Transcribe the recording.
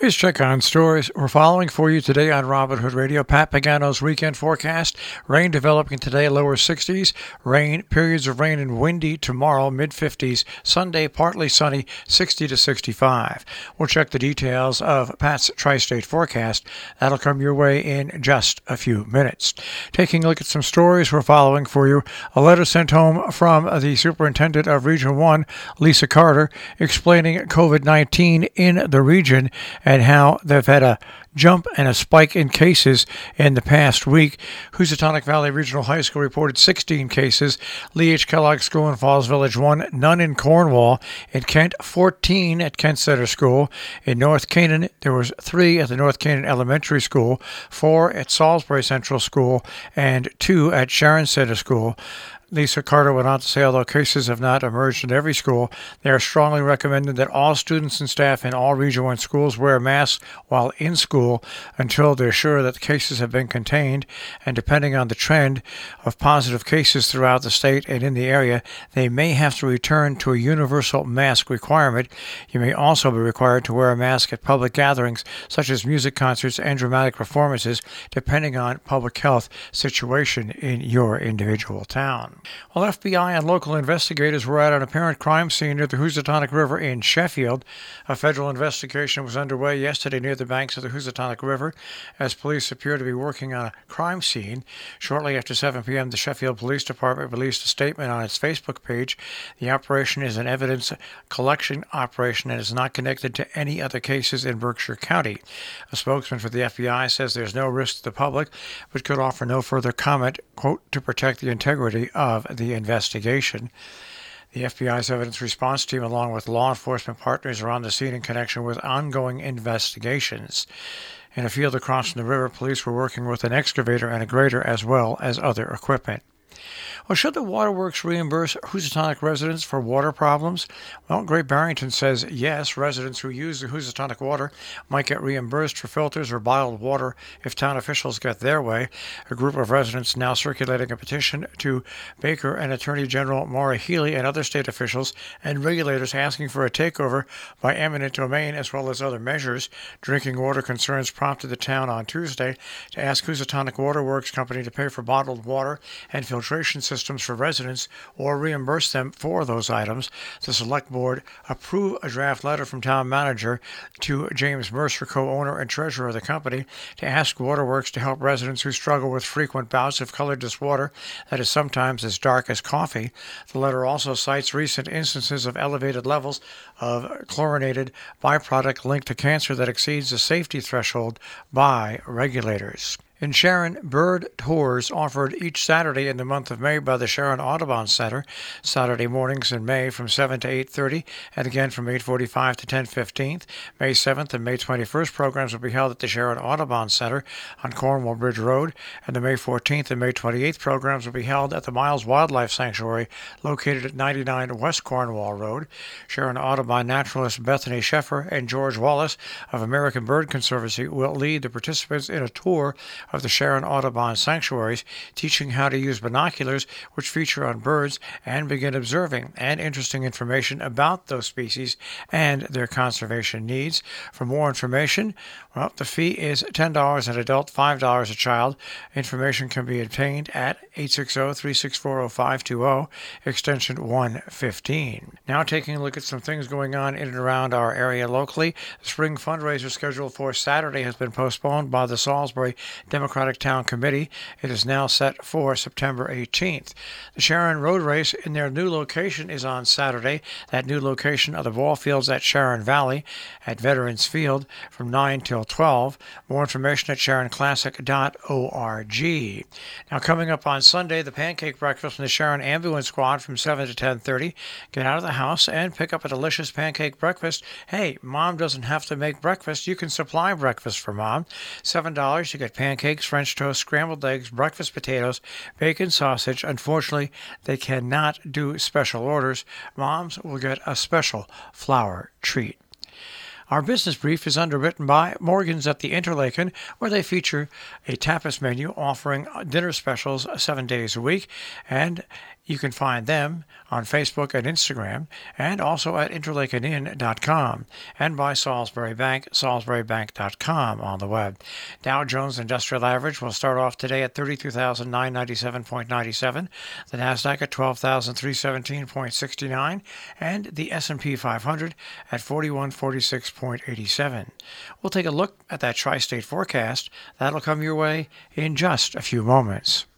Here's Check on Stories. We're following for you today on Robin Hood Radio. Pat Pagano's weekend forecast. Rain developing today, lower 60s. Periods of rain and windy tomorrow, mid-50s. Sunday, partly sunny, 60 to 65. We'll check the details of Pat's tri-state forecast. That'll come your way in just a few minutes. Taking a look at some stories we're following for you. A letter sent home from the Superintendent of Region 1, Lisa Carter, explaining COVID-19 in the region and how they've had a jump and a spike in cases in the past week. Housatonic Valley Regional High School reported 16 cases. Lee H. Kellogg School in Falls Village 1, none in Cornwall. In Kent, 14 at Kent Center School. In North Canaan, there was 3 at the North Canaan Elementary School, 4 at Salisbury Central School, and 2 at Sharon Center School. Lisa Carter went on to say, although cases have not emerged in every school, they are strongly recommended that all students and staff in all Region 1 schools wear masks while in school until they're sure that the cases have been contained, and depending on the trend of positive cases throughout the state and in the area, they may have to return to a universal mask requirement. You may also be required to wear a mask at public gatherings such as music concerts and dramatic performances, depending on public health situation in your individual town. Well, FBI and local investigators were at an apparent crime scene near the Housatonic River in Sheffield. A federal investigation was underway yesterday near the banks of the Housatonic River as police appear to be working on a crime scene. Shortly after 7 p.m., the Sheffield Police Department released a statement on its Facebook page. The operation is an evidence collection operation and is not connected to any other cases in Berkshire County. A spokesman for the FBI says there's no risk to the public, but could offer no further comment, quote, to protect the integrity of the investigation. The FBI's evidence response team, along with law enforcement partners, are on the scene in connection with ongoing investigations. In a field across from the river, police were working with an excavator and a grader as well as other equipment. Well, should the waterworks reimburse Housatonic residents for water problems? Well, Great Barrington says yes. Residents who use the Housatonic water might get reimbursed for filters or bottled water if town officials get their way. A group of residents now circulating a petition to Baker and Attorney General Maura Healey and other state officials and regulators asking for a takeover by eminent domain as well as other measures. Drinking water concerns prompted the town on Tuesday to ask Housatonic Waterworks Company to pay for bottled water and filtration systems for residents or reimburse them for those items. The Select Board approved a draft letter from Town Manager to James Mercer, co-owner and treasurer of the company, to ask Waterworks to help residents who struggle with frequent bouts of colorless water that is sometimes as dark as coffee. The letter also cites recent instances of elevated levels of chlorinated byproduct linked to cancer that exceeds the safety threshold by regulators. In Sharon, bird tours offered each Saturday in the month of May by the Sharon Audubon Center. Saturday mornings in May from 7 to 8:30 and again from 8:45 to 10:15. May 7th and May 21st programs will be held at the Sharon Audubon Center on Cornwall Bridge Road, and the May 14th and May 28th programs will be held at the Miles Wildlife Sanctuary located at 99 West Cornwall Road. Sharon Audubon naturalist Bethany Sheffer and George Wallace of American Bird Conservancy will lead the participants in a tour of the Sharon Audubon sanctuaries, teaching how to use binoculars which feature on birds and begin observing and interesting information about those species and their conservation needs. For more information, well, the fee is $10 an adult, $5 a child. Information can be obtained at 860-364-0520, extension 115. Now taking a look at some things going on in and around our area locally. The spring fundraiser scheduled for Saturday has been postponed by the Salisbury Democratic Town Committee. It is now set for September 18th. The Sharon Road Race in their new location is on Saturday. That new location are the ball fields at Sharon Valley at Veterans Field from 9 till 12. More information at sharonclassic.org. Now coming up on Sunday, the pancake breakfast from the Sharon Ambulance Squad from 7 to 10:30. Get out of the house and pick up a delicious pancake breakfast. Hey, Mom doesn't have to make breakfast. You can supply breakfast for Mom. $7, you get pancakes, French toast, scrambled eggs, breakfast potatoes, bacon, sausage. Unfortunately, they cannot do special orders. Moms will get a special flour treat. Our business brief is underwritten by Morgan's at the Interlaken, where they feature a tapas menu offering dinner specials 7 days a week. And You can find them on Facebook and Instagram, and also at interlakeandinn.com, and by Salisbury Bank, salisburybank.com on the web. Dow Jones Industrial Average will start off today at 32,997.97, the Nasdaq at 12,317.69, and the S&P 500 at 4146.87. We'll take a look at that tri-state forecast. That'll come your way in just a few moments.